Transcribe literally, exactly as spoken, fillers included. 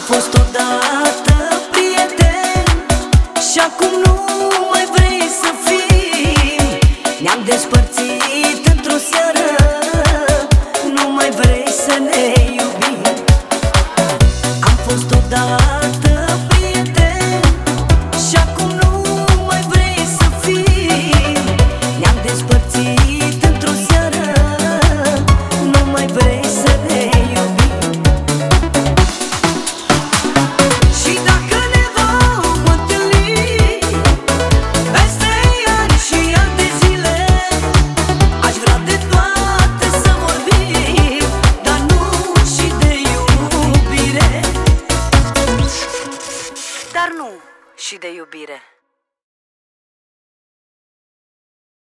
fost odată prieten și acum nu mai vrei să fim. Ne-am despărțit într-o seară, nu mai vrei să ne iubim. Am fost odată prieten și acum nu mai vrei să fim. Ne-am despărțit într-o seară, nu mai vrei să ne iubim. Și dacă ne vom întâlni peste ani și ani de zile, aș vrea de toate să vorbim, dar nu și de iubire. Dar nu și de iubire.